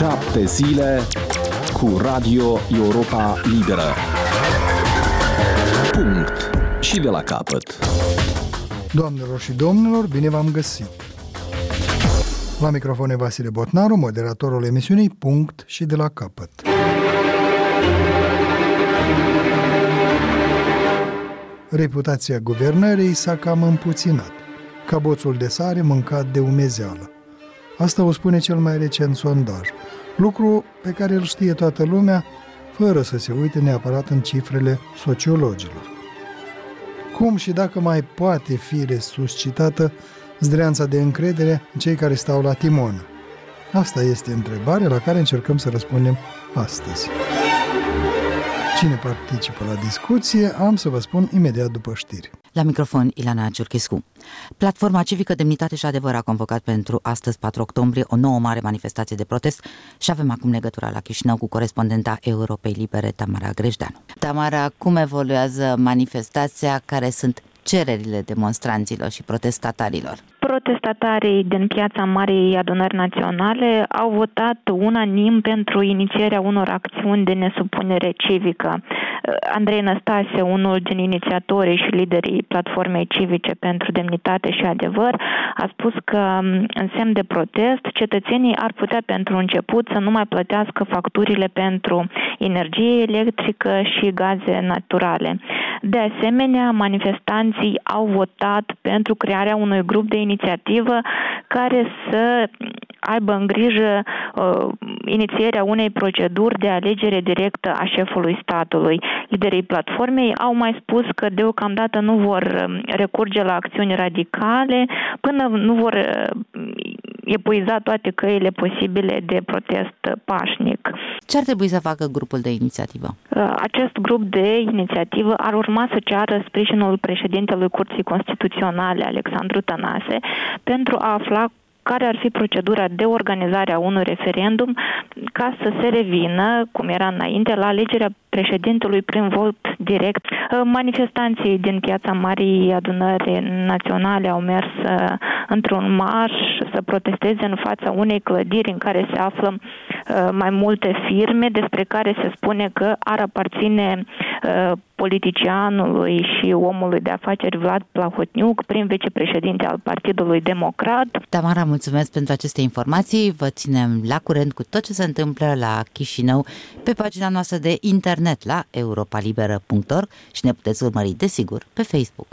7 zile cu Radio Europa Liberă. Punct. Și de la capăt. Doamnelor și domnilor, bine v-am găsit! La microfon e Vasile Botnaru, moderatorul emisiunii Punct și de la capăt. Reputația guvernării s-a cam împuținat, ca boțul de sare mâncat de umezeală. Asta o spune cel mai recent sondaj, lucru pe care îl știe toată lumea, fără să se uite neapărat în cifrele sociologilor. Cum și dacă mai poate fi resuscitată zdreanța de încredere în cei care stau la timon? Asta este întrebarea la care încercăm să răspundem astăzi. Cine participă la discuție, am să vă spun imediat după știri. La microfon, Ilana Ciurchescu. Platforma Civică Demnitate și Adevăr a convocat pentru astăzi, 4 octombrie, o nouă mare manifestație de protest și avem acum legătura la Chișinău cu corespondenta Europei Libere, Tamara Grejdeanu. Tamara, cum evoluează manifestația? Care sunt cererile demonstranților și protestatarilor? Protestatarii din Piața Marei Adunări Naționale au votat unanim pentru inițierea unor acțiuni de nesupunere civică. Andrei Năstase, unul din inițiatorii și liderii Platformei Civice pentru Demnitate și Adevăr, a spus că în semn de protest, cetățenii ar putea pentru început să nu mai plătească facturile pentru energie electrică și gaze naturale. De asemenea, manifestanții au votat pentru crearea unui grup de inițiativă care să aibă în grijă inițierea unei proceduri de alegere directă a șefului statului. Liderii platformei au mai spus că deocamdată nu vor recurge la acțiuni radicale până nu vor epuiza toate căile posibile de protest pașnic. Ce ar trebui să facă grupul de inițiativă? Acest grup de inițiativă ar urma să ceară sprijinul președintelui Curții Constituționale, Alexandru Tănase, pentru a afla care ar fi procedura de organizare a unui referendum ca să se revină, cum era înainte, la alegerea președintelui prin vot direct. Manifestanții din Piața Marii Adunări Naționale au mers într-un marș să protesteze în fața unei clădiri în care se află mai multe firme, despre care se spune că ar aparține politicianului și omului de afaceri Vlad Plahotniuc, prim vicepreședinte al Partidului Democrat. Tamara, mulțumesc pentru aceste informații. Vă ținem la curent cu tot ce se întâmplă la Chișinău pe pagina noastră de internet la europalibera.org și ne puteți urmări, desigur, pe Facebook.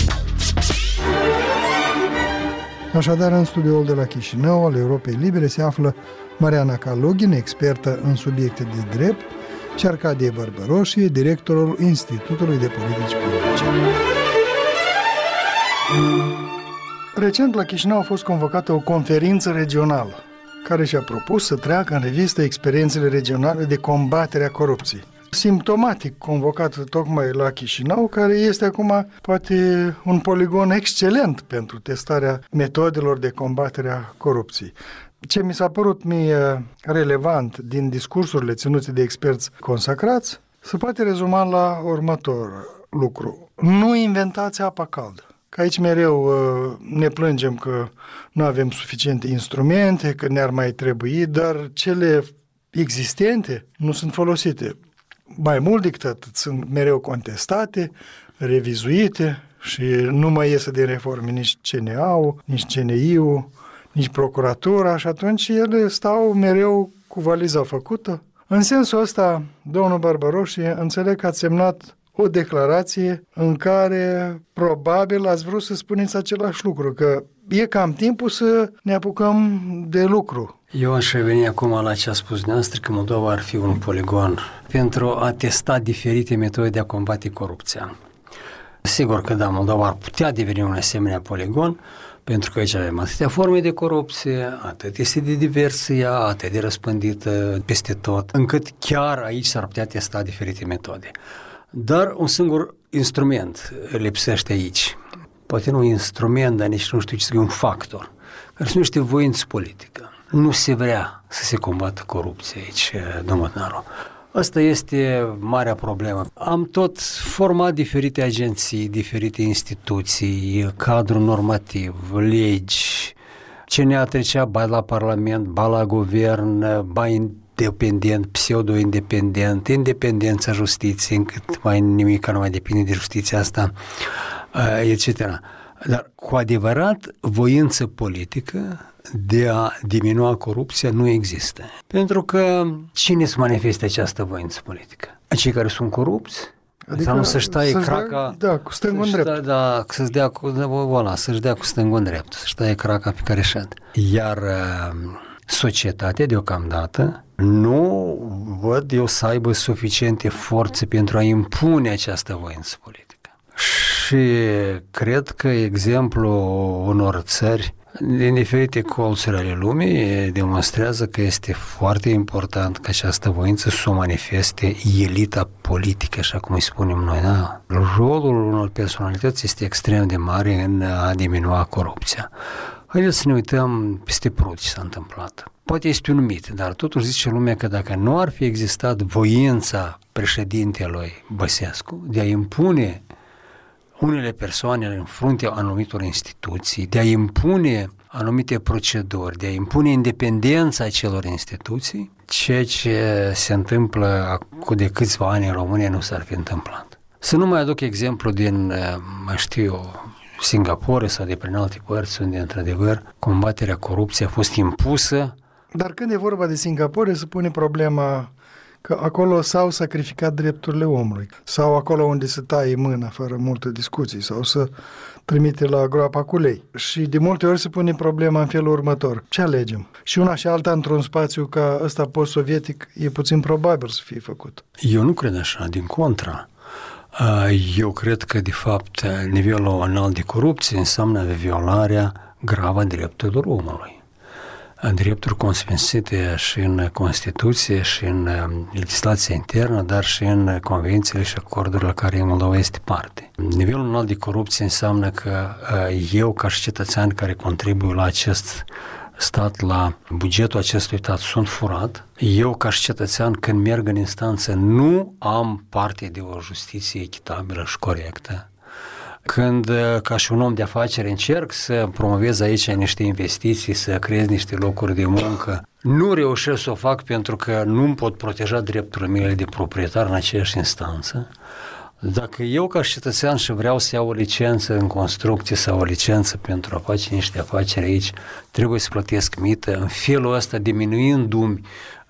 Așadar, în studioul de la Chișinău al Europei Libere se află Mariana Kalugin, expertă în subiecte de drept, și Arcadie Bărbăroșie, directorul Institutului de Politici Publice. Recent la Chișinău a fost convocată o conferință regională care și-a propus să treacă în revistă experiențele regionale de combatere a corupției. Simptomatic convocată tocmai la Chișinău, care este acum poate un poligon excelent pentru testarea metodelor de combatere a corupției. Ce mi s-a părut mie relevant din discursurile ținute de experți consacrați se poate rezuma la următor lucru. Nu inventați apa caldă. Că aici mereu ne plângem că nu avem suficiente instrumente, că ne-ar mai trebui, dar cele existente nu sunt folosite. Mai mult decât atât, sunt mereu contestate, revizuite și nu mai iese de reforme nici CNA-ul, nici CNI-ul, nici procuratura și atunci ele stau mereu cu valiza făcută. În sensul ăsta, domnul Bărbăroșie, înțeleg că ați semnat o declarație în care probabil ați vrut să spuneți același lucru, că e cam timpul să ne apucăm de lucru. Eu aș reveni acum la ce a spus dumneavoastră, că Moldova ar fi un poligon pentru a testa diferite metode de a combate corupția. Sigur că da, Moldova ar putea deveni un asemenea poligon, pentru că aici avem atâtea forme de corupție, atât este de diversă ea, atât de răspândită peste tot, încât chiar aici s-ar putea testa diferite metode. Dar un singur instrument lipsește aici. Poate nu un instrument, dar nici nu știu ce să fie, un factor, care se numește voință politică. Nu se vrea să se combată corupția aici, domnul Naru. Asta este marea problemă. Am tot format diferite agenții, diferite instituții, cadru normativ, legi, CNA trecea ba la Parlament, ba la guvern, ba independent, pseudo-independent, independența justiției, încât mai nimic nu mai depinde de justiția asta, etc. Dar cu adevărat voință politică de a diminua corupția nu există. Pentru că cine se manifestă această voință politică? Cei care sunt corupți? Adică nu să-și taie craca... cu stângul în drept. Să-și dea cu stângul în drept, să-și taie craca pe care șed. Iar societatea deocamdată nu văd eu să aibă suficiente forțe pentru a impune această voință politică. Și cred că exemplul unor țări din diferite colțuri ale lumii demonstrează că este foarte important ca această voință să o manifeste elita politică, așa cum îi spunem noi. Da? Rolul unor personalități este extrem de mare în a diminua corupția. Haideți să ne uităm peste Prut ce s-a întâmplat. Poate este un mit, dar totuși zice lumea că dacă nu ar fi existat voința președintelui Băsescu de a impune unele persoane în fruntea anumitor instituții, de a impune anumite proceduri, de a impune independența acelor instituții, ceea ce se întâmplă de câțiva ani în România nu s-ar fi întâmplat. Să nu mai aduc exemplu din, Singapore sau de prin alte părți unde, într-adevăr, combaterea corupției a fost impusă. Dar când e vorba de Singapore, se pune problema că acolo s-au sacrificat drepturile omului, sau acolo unde se taie mâna fără multe discuții, sau să trimite la groapa cu lei. Și de multe ori se pune problema în felul următor. Ce alegem? Și una și alta într-un spațiu ca ăsta post-sovietic e puțin probabil să fie făcut. Eu nu cred așa, din contra. Eu cred că, de fapt, nivelul înalt de corupție înseamnă violarea gravă a drepturilor omului. Drepturi consfințite și în Constituție, și în legislația internă, dar și în convențiile și acordurile la care Moldova este parte. Nivelul înalt de corupție înseamnă că eu, ca și cetățean care contribuie la acest stat, la bugetul acestui stat, sunt furat. Eu, ca și cetățean, când merg în instanță, nu am parte de o justiție echitabilă și corectă. Când, ca și un om de afaceri, încerc să promovez aici niște investiții, să creez niște locuri de muncă, nu reușesc să o fac pentru că nu-mi pot proteja drepturile mele de proprietar în aceeași instanță. Dacă eu, ca și cetățean, și vreau să iau o licență în construcție sau o licență pentru a face niște afaceri aici, trebuie să plătesc mită, în felul ăsta diminuindu-mi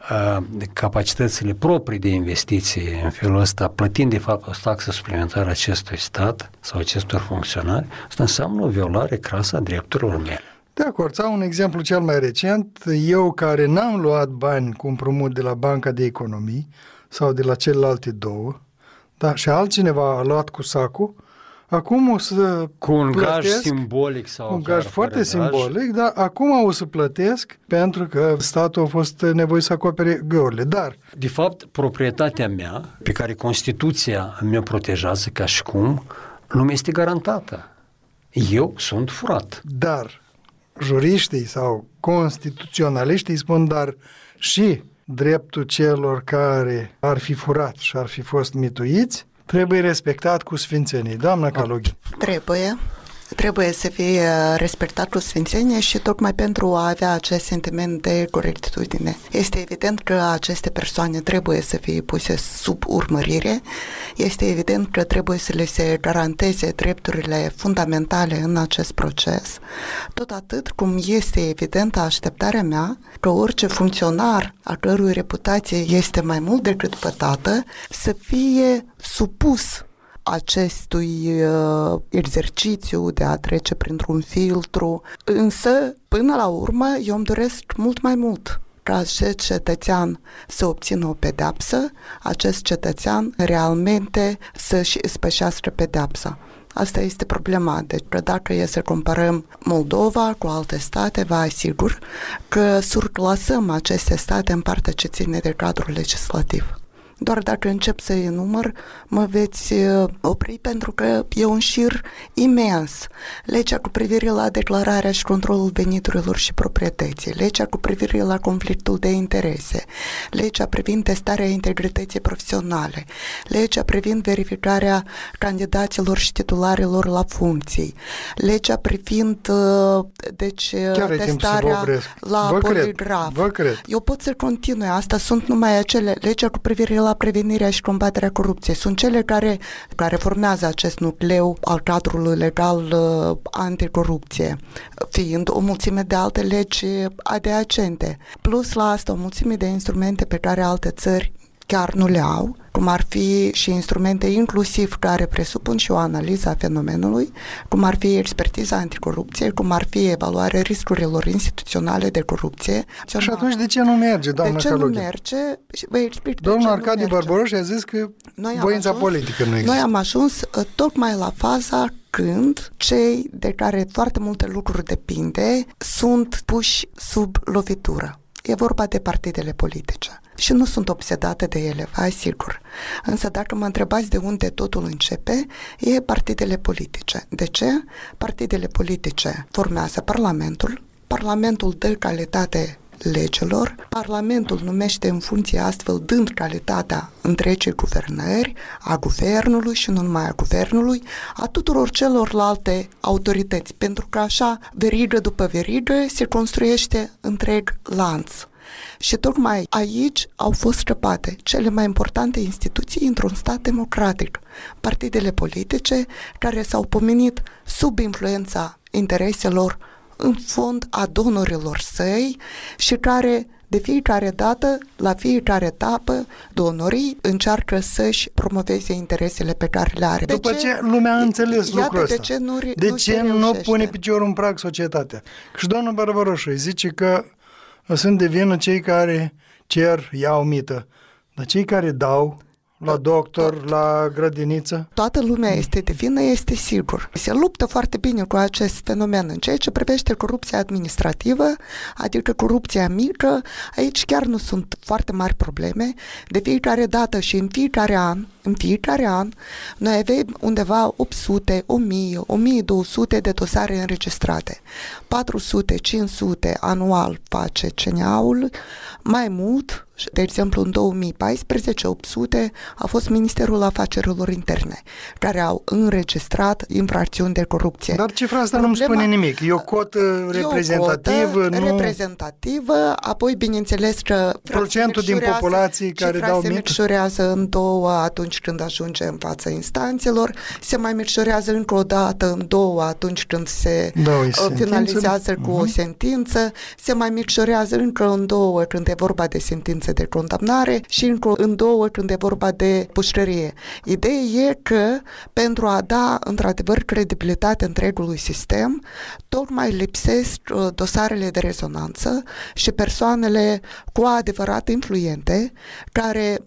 capacitățile proprii de investiție, în felul ăsta, plătind de fapt o taxă suplimentară acestui stat sau acestor funcționari, asta înseamnă o violare crasă a drepturilor mele. De acord, sau un exemplu cel mai recent, eu care n-am luat bani cu împrumut de la Banca de Economii sau de la celelalte două, dar și altcineva a luat cu sacul, acum o să cu un plătesc, gaj simbolic sau un gaj foarte simbolic, dar acum o să plătesc pentru că statul a fost nevoit să acopere găurile. Dar, de fapt, proprietatea mea, pe care Constituția mi-o protejează ca și cum, nu mi este garantată. Eu sunt furat. Dar juriștii sau constituționaliștii spun, dar și dreptul celor care ar fi furat și ar fi fost mituiți trebuie respectat cu sfințenie. Doamna Caloghi. Trebuie să fie respectat cu sfințenie și tocmai pentru a avea acest sentiment de corectitudine. Este evident că aceste persoane trebuie să fie puse sub urmărire, este evident că trebuie să le se garanteze drepturile fundamentale în acest proces, tot atât cum este evidentă așteptarea mea că orice funcționar a cărui reputație este mai mult decât pătată să fie supus acestui exercițiu de a trece printr-un filtru. Însă, până la urmă, eu îmi doresc mult mai mult ca acest cetățean să obțină o pedeapsă, acest cetățean realmente să-și ispășească pedeapsa. Asta este problema. Deci, dacă e să comparăm Moldova cu alte state, vă asigur că surclasăm aceste state în partea ce ține de cadrul legislativ. doar dacă încep să enumăr, mă veți opri pentru că e un șir imens. Legea cu privire la declararea și controlul veniturilor și proprietății, legea cu privire la conflictul de interese, legea privind testarea integrității profesionale, legea privind verificarea candidaților și titularilor la funcții, legea privind testarea la poligraf. Eu pot să continui, asta sunt numai acele, legea cu privire la prevenirea și combaterea corupției, sunt cele care formează acest nucleu al cadrului legal anticorupție, fiind o mulțime de alte legi adiacente. Plus la asta o mulțime de instrumente pe care alte țări chiar nu le au, cum ar fi și instrumente inclusiv care presupun și o analiză a fenomenului, cum ar fi expertiza anticorupție, cum ar fi evaluarea riscurilor instituționale de corupție. Și atunci de ce nu merge, doamna Călughe? De ce nu merge? Vă explic. Domnul Arcadiu Barbaroș a zis că voința politică nu există. Noi am ajuns tocmai la faza când cei de care foarte multe lucruri depinde sunt puși sub lovitură. E vorba de partidele politice. Și nu sunt obsedată de ele, vă asigur. Însă dacă mă întrebați de unde totul începe, e partidele politice. De ce? Partidele politice formează Parlamentul, Parlamentul dă calitate legilor, Parlamentul numește în funcție astfel dând calitatea întregii guvernări, a guvernului și nu numai a guvernului, a tuturor celorlalte autorități, pentru că așa, verigă după verigă, se construiește întreg lanț. Și tocmai aici au fost scăpate cele mai importante instituții într-un stat democratic, partidele politice care s-au pomenit sub influența intereselor în fond a donorilor săi și care de fiecare dată, la fiecare etapă, donorii încearcă să-și promoveze interesele pe care le are. După ce lumea a înțeles lucrul ăsta, de ce nu pune piciorul în prag societatea? Că și domnul Barbaroșu zice că sunt de vină cei care cer, iau mită, dar cei care dau la doctor, la grădiniță? Toată lumea este de vină, este sigur. Se luptă foarte bine cu acest fenomen. În ceea ce privește corupția administrativă, adică corupția mică, aici chiar nu sunt foarte mari probleme. De fiecare dată și în fiecare an, noi avem undeva 800, 1000, 1200 de dosare înregistrate. 400, 500 anual face CNA-ul, mai mult. De exemplu, în 2014, 800 a fost Ministerul Afacerilor Interne, care au înregistrat infracțiuni de corupție. Dar cifra asta nu-mi spune nimic. E o cotă reprezentativă? Reprezentativă, apoi, bineînțeles că procentul din populație care dau mită? Se micșorează în două atunci când ajunge în fața instanțelor, se mai micșorează încă o dată în două atunci când se finalizează cu o sentință, se mai micșorează încă în două când e vorba de sentință de condamnare și încă în două când e vorba de pușcărie. Ideea e că pentru a da într-adevăr credibilitate întregului sistem, tocmai lipsesc dosarele de rezonanță și persoanele cu adevărat influente care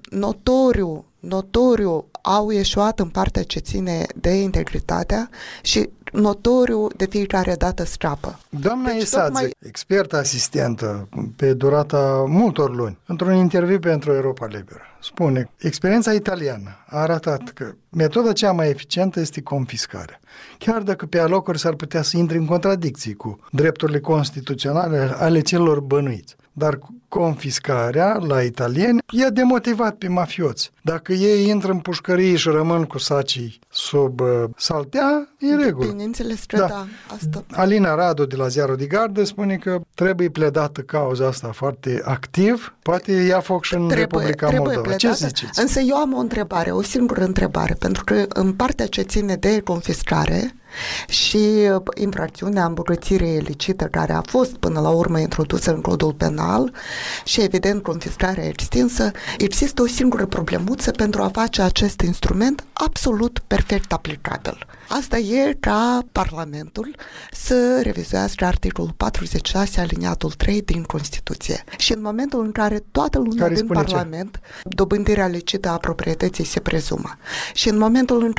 notoriu au ieșuat în partea ce ține de integritatea și notoriu de fiecare dată scapă. Doamna Isață, expertă asistentă pe durata multor luni, într-un interviu pentru Europa Liberă, spune: experiența italiană a arătat că metoda cea mai eficientă este confiscarea. Chiar dacă pe alocuri s-ar putea să intre în contradicții cu drepturile constituționale ale celor bănuiți. Dar confiscarea la italieni i-a demotivat pe mafioți. Dacă ei intră în pușcărie și rămân cu sacii sub saltea, e în regulă. Bineînțeles că da, asta. Alina Radu de la Ziarul de Gardă spune că trebuie pledată cauza asta foarte activ. Poate ia foc și în Republica Moldova. Pledată. Ce ziceți? Însă eu am o întrebare, o singură întrebare, pentru că în partea ce ține de confiscare și infracțiunea îmbogățire ilicită care a fost până la urmă introdusă în codul penal și evident confiscarea extinsă, există o singură problemuță pentru a face acest instrument absolut perfect aplicabil. Asta e ca Parlamentul să revizuiască articolul 46 aliniatul 3 din Constituție. Și în momentul în care toată lumea din Parlament, dobândirea licită a proprietății se prezumă. Și în momentul în care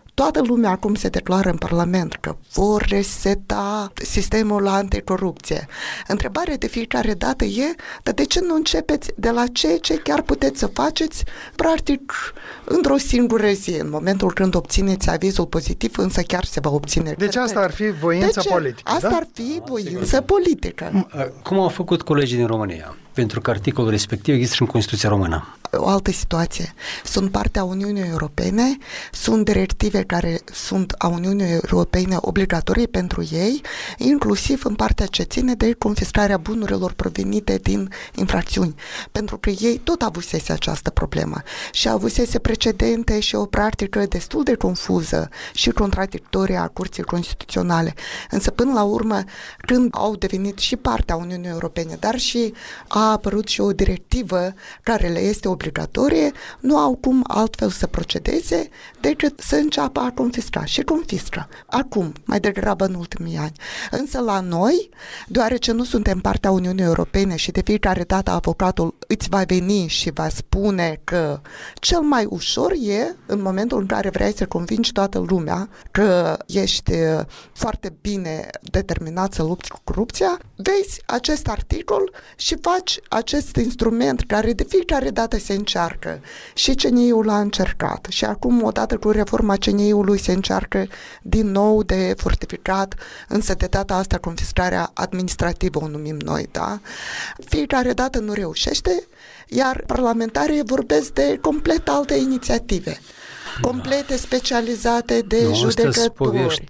Toată lumea acum se declară în Parlament că vor reseta sistemul anticorupție. Întrebarea de fiecare dată e, dar de ce nu începeți de la ce chiar puteți să faceți, practic, într-o singură zi, în momentul când obțineți avizul pozitiv, însă chiar se va obține. Deci asta ar fi voința politică, Asta ar fi voință politică. Cum au făcut colegii din România? Pentru că articolul respectiv există și în Constituția Română. O altă situație. Sunt partea Uniunii Europene, sunt directive care sunt a Uniunii Europene obligatorii pentru ei, inclusiv în partea ce ține de confiscarea bunurilor provenite din infracțiuni, pentru că ei tot avusese această problemă și avusese precedente și o practică destul de confuză și contradictorie a Curții Constituționale. Însă până la urmă, când au devenit și partea Uniunii Europene, dar și a apărut și o directivă care le este obligatorie, nu au cum altfel să procedeze decât să înceapă a confisca și confiscă. Acum, mai degrabă în ultimii ani. Însă la noi, deoarece nu suntem partea Uniunii Europene și de fiecare dată avocatul îți va veni și va spune că cel mai ușor e în momentul în care vrei să convingi toată lumea că ești foarte bine determinat să lupți cu corupția, vezi acest articol și faci acest instrument care de fiecare dată se încearcă. Și CNI-ul l-a încercat. Și acum, odată cu reforma CNI-ului, se încearcă din nou de fortificat, însă de data asta confiscarea administrativă o numim noi, da? Fiecare dată nu reușește, iar parlamentarii vorbesc de complet alte inițiative. Complete specializate de judecători,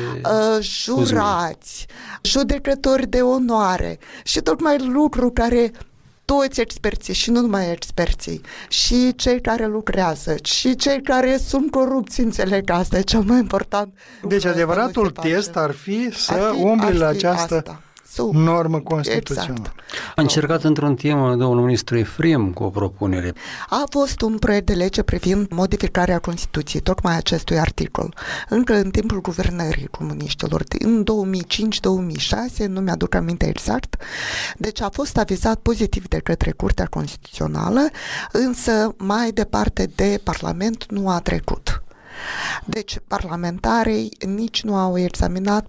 jurați, judecători de onoare și tocmai lucru care toți experții și nu numai experții, și cei care lucrează, și cei care sunt corupți, înțeleg că asta e cel mai important. Deci adevăratul test ar fi să umbli la această normă constituțională. Exact. A încercat într-un timp domnul ministru Efrem cu o propunere. A fost un proiect de lege privind modificarea Constituției, tocmai acestui articol, încă în timpul guvernării comuniștilor, în 2005-2006, nu mi-aduc aminte exact, deci a fost avizat pozitiv de către Curtea Constituțională, însă mai departe de Parlament nu a trecut. Deci parlamentarii nici nu au examinat,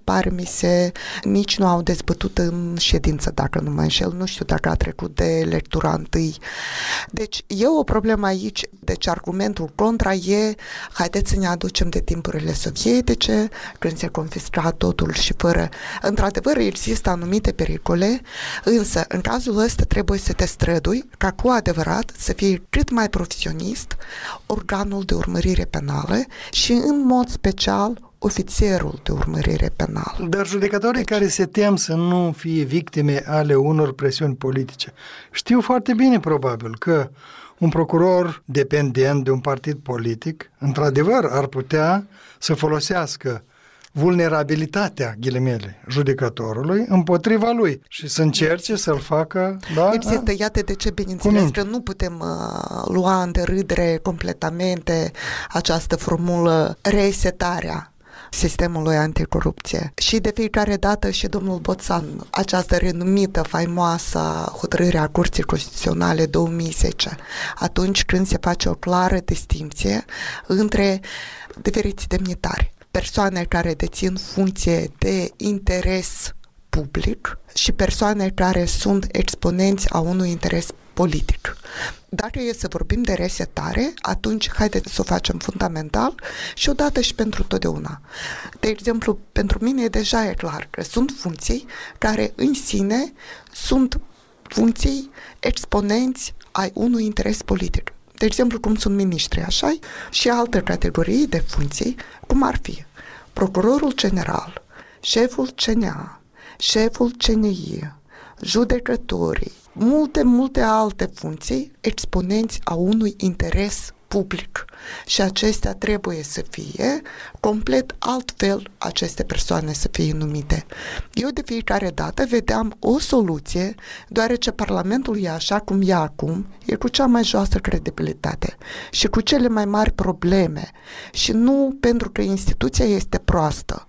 nici nu au dezbătut în ședință, dacă nu mă înșel, nu știu dacă a trecut de lectura întâi. Deci e o problemă aici, deci argumentul contra e, haideți să ne aducem de timpurile sovietice, când se confisca totul și fără. Într-adevăr, există anumite pericole, însă în cazul ăsta trebuie să te strădui ca cu adevărat să fie cât mai profesionist organul de urmărire penală și în mod special ofițerul de urmărire penală. Dar judecătorii care se tem să nu fie victime ale unor presiuni politice știu foarte bine probabil că un procuror dependent de un partid politic într-adevăr ar putea să folosească vulnerabilitatea, ghilimele, judecătorului împotriva lui și să încerce să-l facă... Da? Există, iată de ce, bineînțeles, că nu putem lua în derâdere completamente această formulă resetarea sistemului anticorupție. Și de fiecare dată și domnul Boțan, această renumită, faimoasă hotărâre a Curții Constituționale 2010, atunci când se face o clară distinție între diferiți demnitari, persoane care dețin funcție de interes public și persoane care sunt exponenți a unui interes politic. Dacă e să vorbim de resetare, atunci haideți să o facem fundamental și odată și pentru totdeauna. De exemplu, pentru mine deja e clar că sunt funcții care în sine sunt funcții exponenți ai unui interes politic. De exemplu, cum sunt miniștri, așa, și alte categorii de funcții, cum ar fi procurorul general, șeful CNA, șeful CNI, judecătorii, multe alte funcții exponenți a unui interes public și acestea trebuie să fie complet altfel aceste persoane să fie numite. Eu de fiecare dată vedeam o soluție, deoarece Parlamentul e așa cum e acum, e cu cea mai joasă credibilitate și cu cele mai mari probleme și nu pentru că instituția este proastă,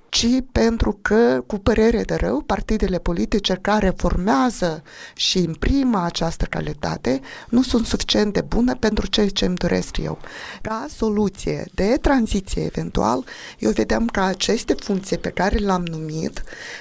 ci pentru că, cu părere de rău, partidele politice care formează și imprimă această calitate nu sunt suficient de bune pentru ceea ce îmi doresc eu. Ca soluție de tranziție eventual, eu vedeam că aceste funcții pe care le-am numit,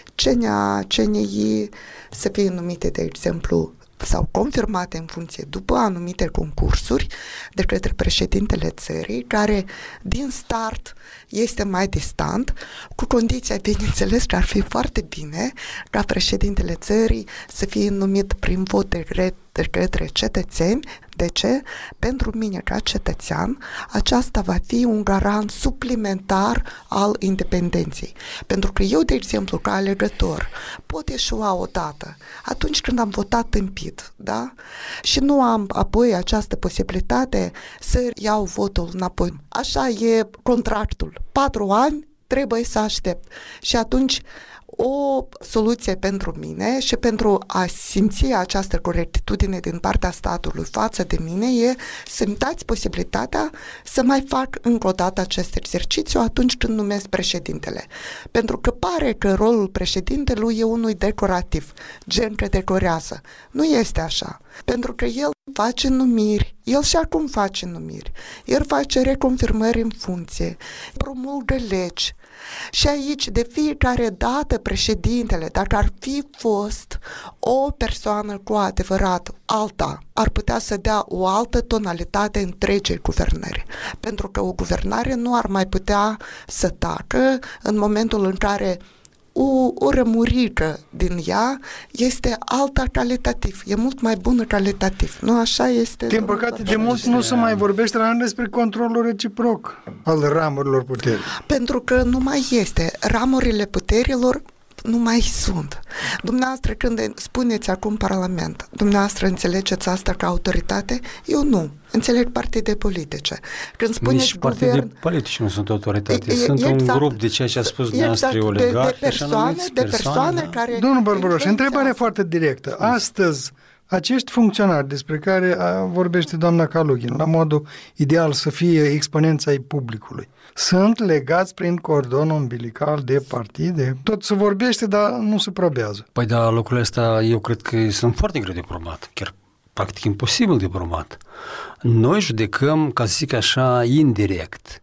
CNI să fie numite, de exemplu, sau confirmate în funcție după anumite concursuri de către președintele țării, care din start este mai distant, cu condiția, bineînțeles, că ar fi foarte bine ca președintele țării să fie numit prin vot de către cetățeni. De ce? Pentru mine, ca cetățean, aceasta va fi un garant suplimentar al independenței. Pentru că eu, de exemplu, ca alegător, pot eșua odată atunci când am votat tâmpit, da? Și nu am apoi această posibilitate să iau votul înapoi. Așa e contractul. 4 ani trebuie să aștept. Și atunci o soluție pentru mine și pentru a simți această corectitudine din partea statului față de mine e să-mi dați posibilitatea să mai fac încă o dată acest exercițiu atunci când numesc președintele. Pentru că pare că rolul președintelui e unul decorativ, gen că decorează. Nu este așa. Pentru că el face numiri, el și acum face numiri, el face reconfirmări în funcție, promulgă legi. Și aici, de fiecare dată, președintele, dacă ar fi fost o persoană cu adevărat alta, ar putea să dea o altă tonalitate întregii guvernări. Pentru că o guvernare nu ar mai putea să tacă în momentul în care o rămurică din ea este alta calitativ, e mult mai bună calitativ. Nu așa este? Din păcate, de mult nu se mai vorbește despre controlul reciproc al ramurilor puterii. Pentru că nu mai este. Ramurile puterilor nu mai sunt. Dumneavoastră, când spuneți acum Parlament, dumneavoastră înțelegeți asta ca autoritate? Eu nu. Înțeleg partide politice. Când spuneți nici partide politice nu sunt autoritate. Sunt un grup de ceea ce a spus dumneavoastră, oligarhi, de persoane care... Domnul Bărburoș, întrebare foarte directă. Astăzi, acești funcționari despre care vorbește doamna Kalugin, la modul ideal să fie exponența ai publicului, sunt legați prin cordon umbilical de partide? Tot se vorbește, dar nu se probează. Păi da, lucrurile astea eu cred că sunt foarte greu de probat, chiar practic imposibil de probat. Noi judecăm, ca să zic așa, indirect,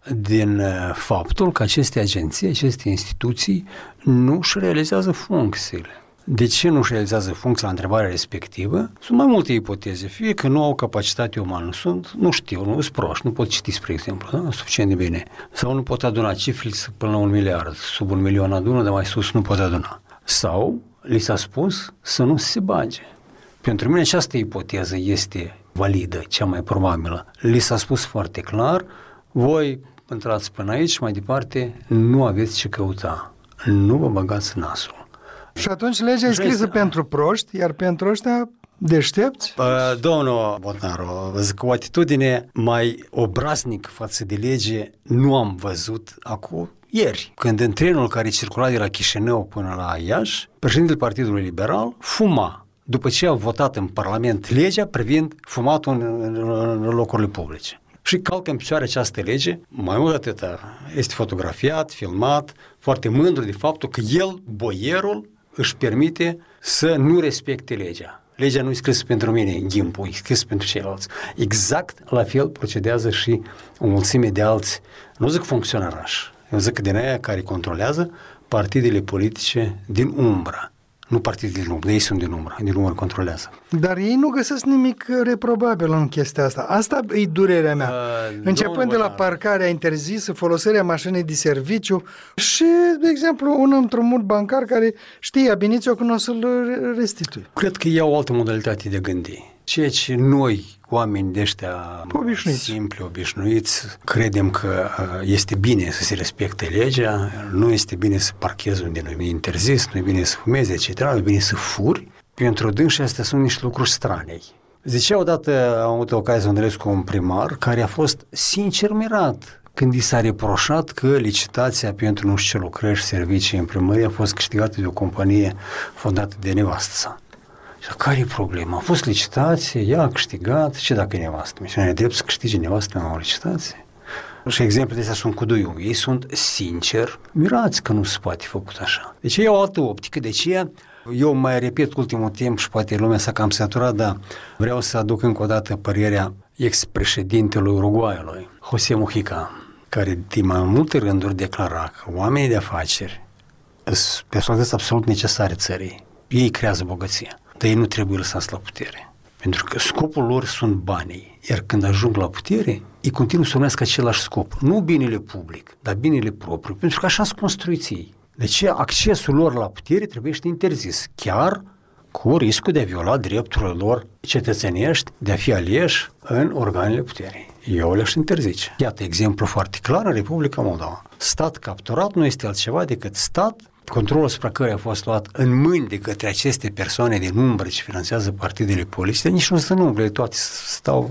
din faptul că aceste agenții, aceste instituții nu își realizează funcțiile. De ce nu își realizează funcția la întrebarea respectivă? Sunt mai multe ipoteze. Fie că nu au capacitate umană, nu știu, nu sunt proști, nu pot citi, spre exemplu, da? Suficient de bine. Sau nu pot aduna cifre până la 1 miliard. Sub 1 milion adună, dar mai sus nu pot aduna. Sau li s-a spus să nu se bage. Pentru mine această ipoteză este validă, cea mai probabilă. Li s-a spus foarte clar, voi intrați până aici și mai departe nu aveți ce căuta. Nu vă băgați nasul. Și atunci legea e scrisă pentru proști, iar pentru ăștia deștepți? Domnul Botnaru, zic, o atitudine mai obraznică față de lege nu am văzut acum ieri, când în trenul care circula de la Chișinău până la Iași, președintele Partidului Liberal fuma, după ce a votat în Parlament legea privind fumatul în locurile publice. Și calcă în picioare această lege, mai mult de atât, este fotografiat, filmat, foarte mândru de faptul că el, boierul, își permite să nu respecte legea. Legea nu e scrisă pentru mine, ghimpul, e scrisă pentru ceilalți. Exact la fel procedează și o mulțime de alți, nu zic funcționarași, eu zic din aia care controlează partidele politice din umbră. Nu partidele din umbră, ei sunt din umbră controlează. Dar ei nu găsesc nimic reprobabil în chestia asta. Asta e durerea mea. Începând de la parcarea interzisă, folosirea mașinii de serviciu și, de exemplu, un împrumut bancar care știe abiniți-o că nu o să-l restitui. Cred că e o altă modalitate de gândi. Ceea ce noi, oameni de ăștia simpli, obișnuiți, credem că este bine să se respecte legea, nu este bine să parchezi unde nu e interzis, nu e bine să fumezi, etc., nu e bine să furi. Pentru dânsi astea sunt niște lucruri strane. Zicea odată, am avut ocazia să întâlnesc cu un primar care a fost sincer mirat când i s-a reproșat că licitația pentru nu știu ce lucrări și servicii în primărie a fost câștigată de o companie fondată de nevastă sa. Și care e problema? A fost licitație, ea a câștigat, și dacă e nevastă? Și nu are drept să câștige nevastă în o licitație? Și exemplele astea sunt cu doi unghi. Ei sunt sincer mirați că nu se poate făcut așa. Deci e o altă optică. Deci eu mai repet ultimul timp și poate lumea s-a cam săturat, dar vreau să aduc încă o dată părerea ex-președintelui Uruguayului, José Mujica, care din mai multe rânduri declara că oamenii de afaceri sunt personalități absolut necesare țării. Ei creează bogăția, dar ei nu trebuie lăsați la putere. Pentru că scopul lor sunt banii, iar când ajung la putere, ei continuă să urmească același scop. Nu binele public, dar binele propriu, pentru că așa sunt construiți ei. Deci accesul lor la putere trebuie să interzis, chiar cu riscul de a viola drepturile lor cetățenești, de a fi aleși în organele puterii. Eu le-aș interzice. Iată exemplu foarte clar în Republica Moldova. Stat capturat nu este altceva decât stat, controlul asupra căruia a fost luat în mâini de către aceste persoane din umbră ce finanțează partidele politice, nici nu sunt în umbră, toate stau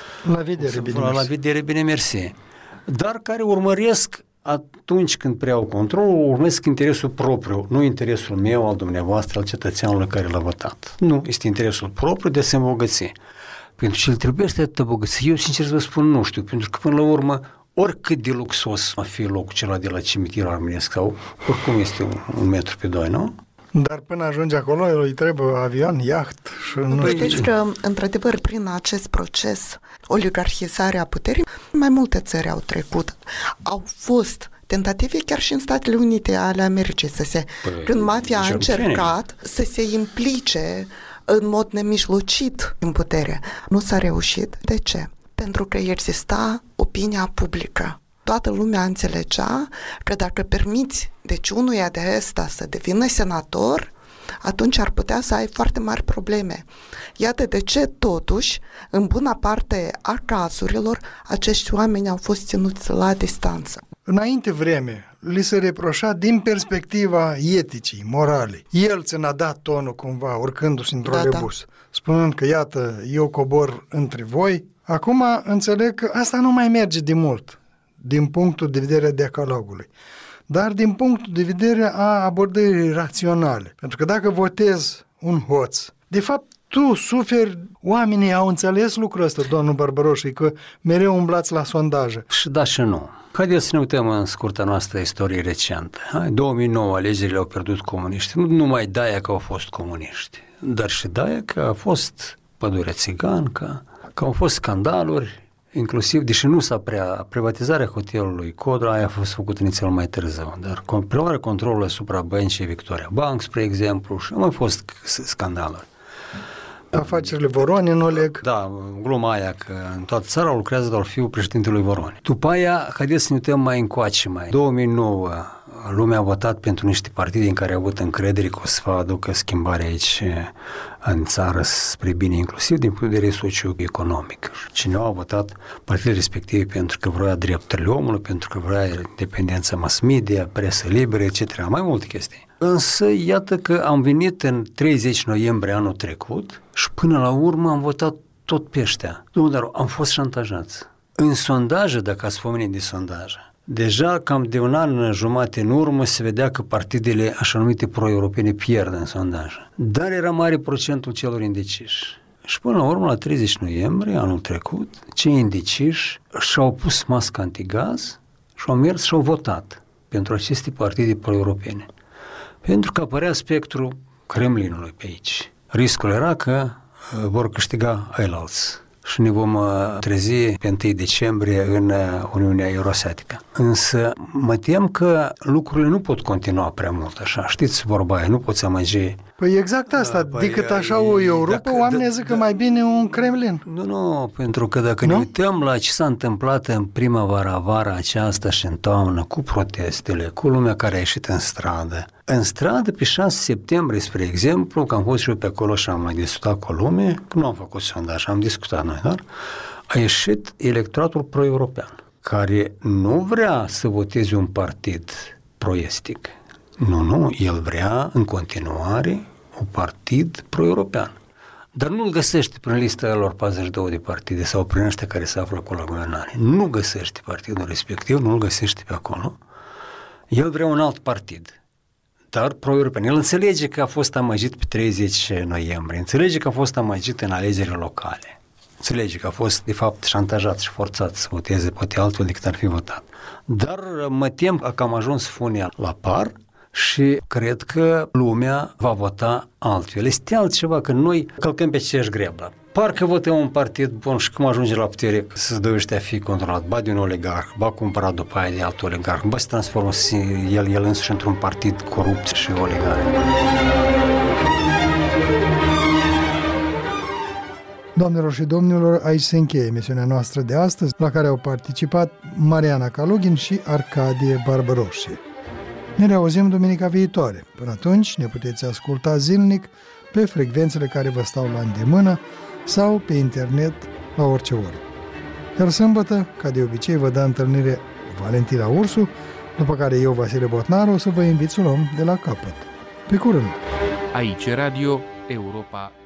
la vedere, bine mersi. Dar care urmăresc atunci când preiau controlul, urmesc interesul propriu, nu interesul meu, al dumneavoastră, al cetățeanului care l-a votat. Nu, este interesul propriu de a se îmbogăți. Pentru ce îl trebuie să atâta bogăție, eu sincer să vă spun, nu știu, pentru că până la urmă, oricât de luxos va fi locul acela de la cimitirul armenesc sau oricum este un metru pe doi, nu? Dar până ajunge acolo, îi trebuie avion, iaht și nu știu. Că, într-adevăr, prin acest proces, oligarhizarea puterii, mai multe țări au trecut. Au fost tentative chiar și în Statele Unite ale Americii când mafia a încercat să se implice în mod nemijlocit în putere. Nu s-a reușit. De ce? Pentru că exista opinia publică. Toată lumea înțelegea că dacă permiți deci unuia de ăsta să devină senator, atunci ar putea să ai foarte mari probleme. Iată de ce, totuși, în bună parte a cazurilor, acești oameni au fost ținuți la distanță. Înainte vreme, li se reproșa din perspectiva eticii, morale. El ți-a dat tonul cumva, urcându-se într-un rebus, spunând că, iată, eu cobor între voi. Acum înțeleg că asta nu mai merge de mult, din punctul de vedere a decalogului, dar din punctul de vedere a abordării raționale. Pentru că dacă votezi un hoț, de fapt tu suferi, oamenii au înțeles lucrul ăsta, domnul Barbaroșii, că mereu umblați la sondaje. Și da și nu. Haideți să ne uităm în scurta noastră istorie recentă. În 2009 alegerile au pierdut comuniști. Nu numai de-aia că au fost comuniști, dar și de-aia că a fost pădurea țigancă, că au fost scandaluri, inclusiv, deși nu s-a privatizarea hotelului Codra, aia a fost făcută inițial mai târziu, dar preluarea controlului asupra băncii Victoria Bank, spre exemplu, și au mai fost scandaluri. Afacerile Voronin, Oleg. Da, gluma aia că în toată țara lucrează doar fiul președintelui Voronin. După aia, haideți să ne uităm mai încoace mai. 2009, lumea a votat pentru niște partide în care a avut încredere că o să aducă schimbare aici în țară spre bine, inclusiv din punct de vedere socioeconomic. Cineva a votat partidele respective pentru că vrea drepturile omului, pentru că vrea independența mass media, presă liberă, etc. Mai multe chestii. Însă, iată că am venit în 30 noiembrie anul trecut și până la urmă am votat tot pe ăștia. Dar am fost șantajați. În sondaje, dacă ați pomenit de sondaje, deja cam de un an jumate în urmă se vedea că partidele așa numite pro-europene pierd în sondaje. Dar era mare procentul celor indeciși. Și până la urmă, la 30 noiembrie anul trecut, cei indeciși și-au pus masca antigaz și au mers și au votat pentru aceste partide pro-europene. Pentru că apărea spectrul Kremlinului pe aici. Riscul era că vor câștiga ailalți și ne vom trezi pe 1 decembrie în Uniunea Eurasiatică. Însă mă tem că lucrurile nu pot continua prea mult așa. Știți vorba aia, nu poți amăgi. Păi exact asta, decât așa o Europa, oamenii zic că mai bine un Kremlin. Nu, pentru că dacă ne uităm la ce s-a întâmplat în vara aceasta și în toamnă, cu protestele, cu lumea care a ieșit în stradă. În stradă, pe 6 septembrie, spre exemplu, că am fost și eu pe acolo și am mai discutat cu lume, că nu am făcut sondaj, am discutat noi, dar a ieșit electoratul pro-european, care nu vrea să voteze un partid pro-estic. Nu, el vrea în continuare un partid pro-european. Dar nu-l găsește prin lista lor 42 de partide sau prin ăștia care se află acolo la guvernare. Nu găsește partidul respectiv, nu-l găsește pe acolo. El vrea un alt partid, dar pro-european. El înțelege că a fost amăgit pe 30 noiembrie, înțelege că a fost amăgit în alegerile locale. înțelege că a fost de fapt șantajat și forțat să voteze poate altfel decât ar fi votat. Dar mă tem că am ajuns funea la par și cred că lumea va vota altfel. Este altceva că noi călcăm pe aceeași greblă. Parcă votăm un partid bun și cum ajunge la putere să-ți dovește a fi controlat, ba de un oligarh, ba cumpărat după aia de alt oligarh, ba se transformă el însuși într-un partid corupt și oligarh. Doamnelor și domnilor, aici se încheie emisiunea noastră de astăzi, la care au participat Mariana Kalugin și Arcadie Barbăroșie. Ne reauzim duminica viitoare. Până atunci ne puteți asculta zilnic pe frecvențele care vă stau la îndemână sau pe internet la orice oră. Iar sâmbătă, ca de obicei, vă dă întâlnire Valentina Ursu, după care eu, Vasile Botnaru, o să vă invit să luăm de la capăt. Pe curând! Aici Radio Europa